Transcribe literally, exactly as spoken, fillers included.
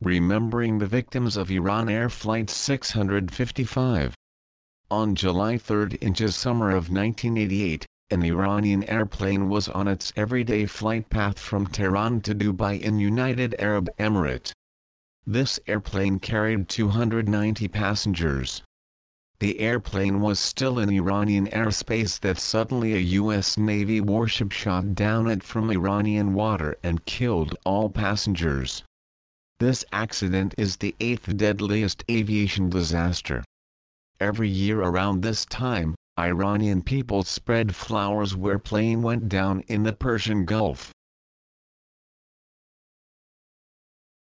remembering the victims of Iran Air Flight six hundred fifty-five. On July third in the summer of nineteen eighty-eight, an Iranian airplane was on its everyday flight path from Tehran to Dubai in United Arab Emirates. This airplane carried two hundred ninety passengers. The airplane was still in Iranian airspace that suddenly a U S Navy warship shot down it from Iranian water and killed all passengers. This accident is the eighth deadliest aviation disaster. Every year around this time, Iranian people spread flowers where plane went down in the Persian Gulf.